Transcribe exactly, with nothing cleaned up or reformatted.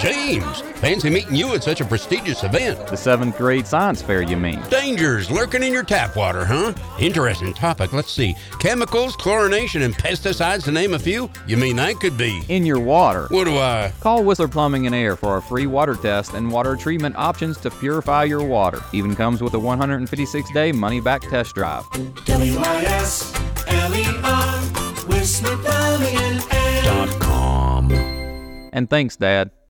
James, fancy meeting you at such a prestigious event. The seventh grade science fair, you mean? Dangers lurking in your tap water, huh? Interesting topic. Let's see. Chemicals, chlorination, and pesticides, to name a few. You mean that could be in your water. What do I? Call Whistler Plumbing and Air for a free water test and water treatment options to purify your water. Even comes with a one hundred fifty-six day money-back test drive. W I S L E R, Whistler Plumbing and Air. Dot com. And thanks, Dad.